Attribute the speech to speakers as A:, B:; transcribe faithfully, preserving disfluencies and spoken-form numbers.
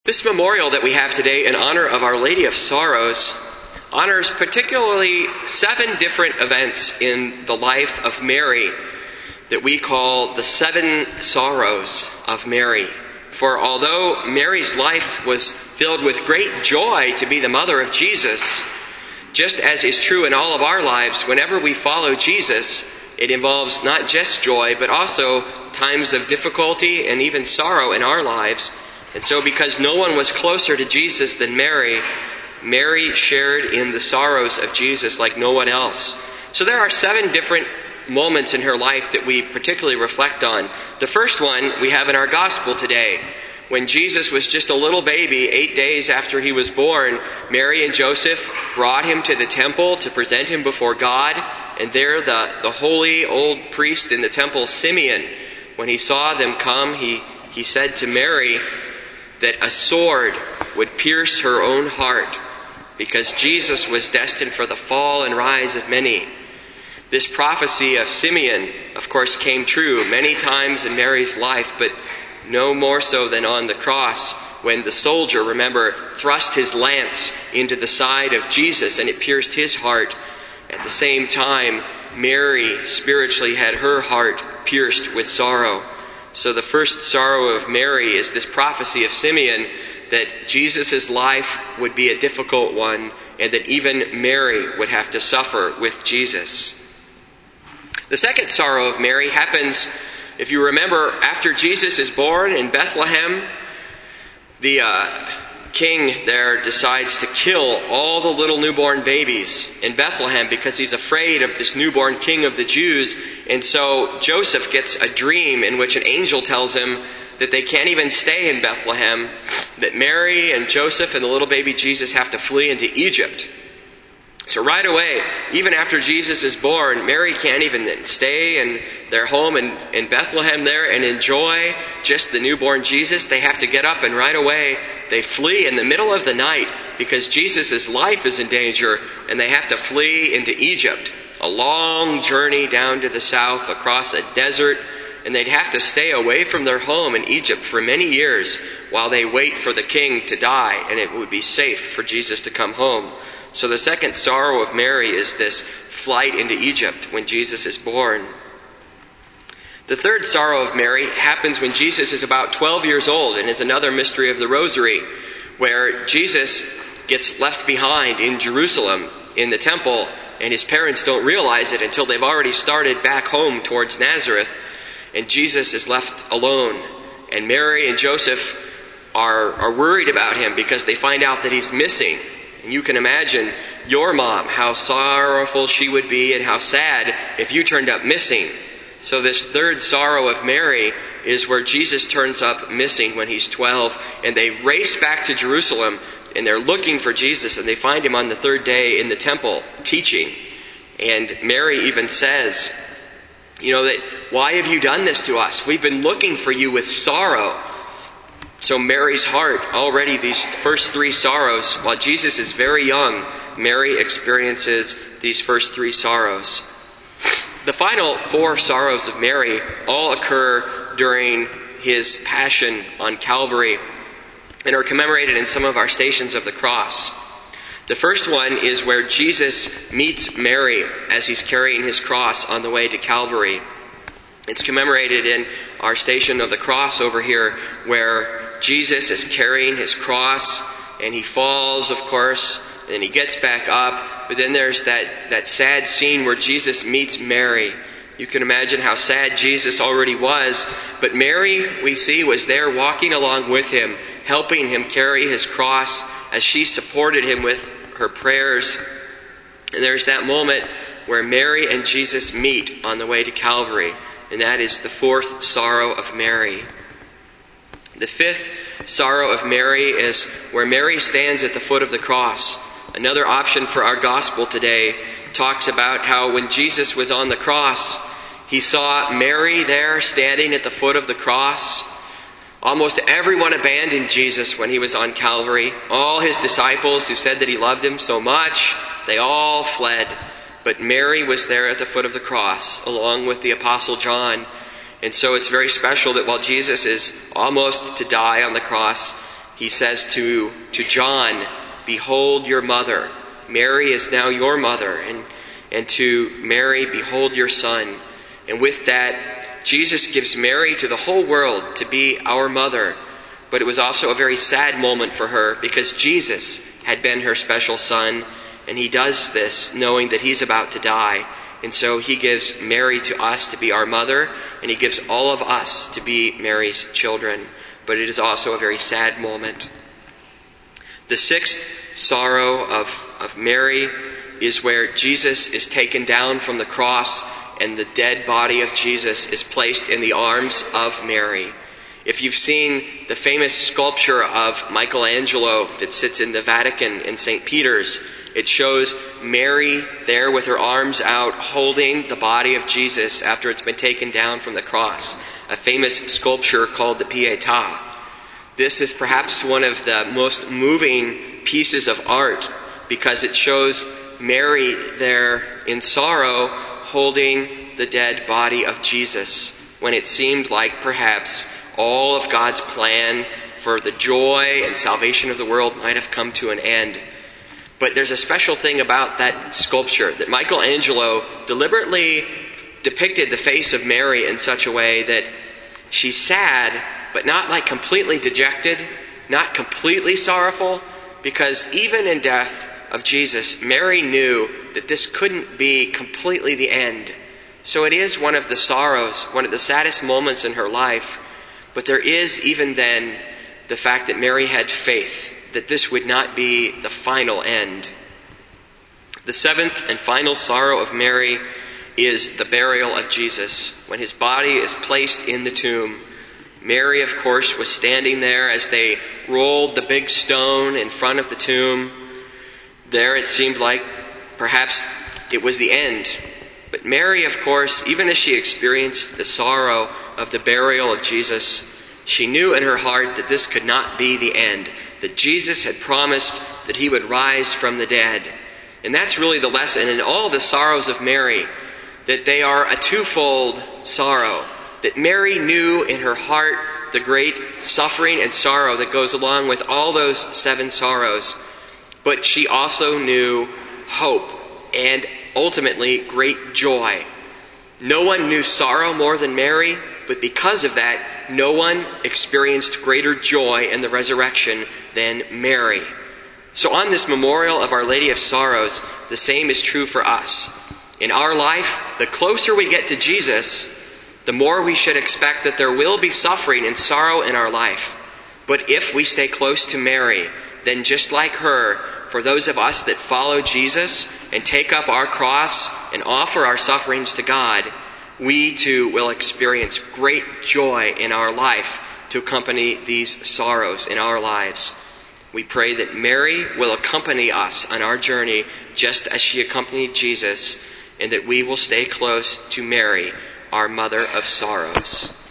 A: This memorial that we have today in honor of Our Lady of Sorrows honors particularly seven different events in the life of Mary that we call the seven sorrows of Mary. For although Mary's life was filled with great joy to be the mother of Jesus, just as is true in all of our lives, whenever we follow Jesus, it involves not just joy, but also times of difficulty and even sorrow in our lives. And so because no one was closer to Jesus than Mary, Mary shared in the sorrows of Jesus like no one else. So there are seven different moments in her life that we particularly reflect on. The first one we have in our gospel today. When Jesus was just a little baby, eight days after he was born, Mary and Joseph brought him to the temple to present him before God. And there the, the holy old priest in the temple, Simeon, when he saw them come, he, he said to Mary that a sword would pierce her own heart because Jesus was destined for the fall and rise of many. This prophecy of Simeon, of course, came true many times in Mary's life, but no more so than on the cross when the soldier, remember, thrust his lance into the side of Jesus and it pierced his heart. At the same time, Mary spiritually had her heart pierced with sorrow. So the first sorrow of Mary is this prophecy of Simeon that Jesus' life would be a difficult one and that even Mary would have to suffer with Jesus. The second sorrow of Mary happens, if you remember, after Jesus is born in Bethlehem. The uh, king there decides to kill all the little newborn babies in Bethlehem because he's afraid of this newborn king of the Jews. And so Joseph gets a dream in which an angel tells him that they can't even stay in Bethlehem, that Mary and Joseph and the little baby Jesus have to flee into Egypt. So right away, even after Jesus is born, Mary can't even stay in their home in, in Bethlehem there and enjoy just the newborn Jesus. They have to get up and right away they flee in the middle of the night because Jesus' life is in danger and they have to flee into Egypt. A long journey down to the south across a desert, and they'd have to stay away from their home in Egypt for many years while they wait for the king to die and it would be safe for Jesus to come home. So the second sorrow of Mary is this flight into Egypt when Jesus is born. The third sorrow of Mary happens when Jesus is about twelve years old and is another mystery of the Rosary, where Jesus gets left behind in Jerusalem in the temple, and his parents don't realize it until they've already started back home towards Nazareth, and Jesus is left alone. And Mary and Joseph are, are worried about him because they find out that he's missing. And you can imagine your mom, how sorrowful she would be and how sad if you turned up missing. So this third sorrow of Mary is where Jesus turns up missing when he's twelve, and they race back to Jerusalem and they're looking for Jesus, and they find him on the third day in the temple teaching. And Mary even says, you know, that why have you done this to us? We've been looking for you with sorrow. So Mary's heart, already these first three sorrows, while Jesus is very young, Mary experiences these first three sorrows. The final four sorrows of Mary all occur during his passion on Calvary and are commemorated in some of our stations of the cross. The first one is where Jesus meets Mary as he's carrying his cross on the way to Calvary. It's commemorated in our station of the cross over here, where Jesus is carrying his cross and he falls, of course, and he gets back up. But then there's that, that sad scene where Jesus meets Mary. You can imagine how sad Jesus already was. But Mary, we see, was there walking along with him, helping him carry his cross as she supported him with her prayers. And there's that moment where Mary and Jesus meet on the way to Calvary. And that is the fourth sorrow of Mary. The fifth sorrow of Mary is where Mary stands at the foot of the cross. Another option for our gospel today talks about how when Jesus was on the cross, he saw Mary there standing at the foot of the cross. Almost everyone abandoned Jesus when he was on Calvary. All his disciples who said that he loved him so much, they all fled. But Mary was there at the foot of the cross, along with the Apostle John. And so it's very special that while Jesus is almost to die on the cross, he says to, to John, "Behold your mother. Mary is now your mother." And, and to Mary, "Behold your son." And with that, Jesus gives Mary to the whole world to be our mother. But it was also a very sad moment for her because Jesus had been her special son, and he does this knowing that he's about to die. And so he gives Mary to us to be our mother, and he gives all of us to be Mary's children. But it is also a very sad moment. The sixth sorrow of, of Mary is where Jesus is taken down from the cross and the dead body of Jesus is placed in the arms of Mary. If you've seen the famous sculpture of Michelangelo that sits in the Vatican in Saint Peter's, it shows Mary there with her arms out holding the body of Jesus after it's been taken down from the cross. A famous sculpture called the Pietà. This is perhaps one of the most moving pieces of art because it shows Mary there in sorrow holding the dead body of Jesus when it seemed like perhaps all of God's plan for the joy and salvation of the world might have come to an end. But there's a special thing about that sculpture, that Michelangelo deliberately depicted the face of Mary in such a way that she's sad, but not like completely dejected, not completely sorrowful, because even in death of Jesus, Mary knew that this couldn't be completely the end. So it is one of the sorrows, one of the saddest moments in her life. But there is even then the fact that Mary had faith that this would not be the final end. The seventh and final sorrow of Mary is the burial of Jesus. When his body is placed in the tomb, Mary, of course, was standing there as they rolled the big stone in front of the tomb. There it seemed like perhaps it was the end. But Mary, of course, even as she experienced the sorrow of the burial of Jesus, she knew in her heart that this could not be the end, that Jesus had promised that he would rise from the dead. And that's really the lesson in all the sorrows of Mary, that they are a twofold sorrow. That Mary knew in her heart the great suffering and sorrow that goes along with all those seven sorrows. But she also knew hope and ultimately great joy. No one knew sorrow more than Mary, but because of that, no one experienced greater joy in the resurrection than Mary. So on this memorial of Our Lady of Sorrows, the same is true for us. In our life, the closer we get to Jesus, the more we should expect that there will be suffering and sorrow in our life. But if we stay close to Mary, then just like her, for those of us that follow Jesus and take up our cross and offer our sufferings to God, we too will experience great joy in our life to accompany these sorrows in our lives. We pray that Mary will accompany us on our journey just as she accompanied Jesus, and that we will stay close to Mary, our Mother of Sorrows.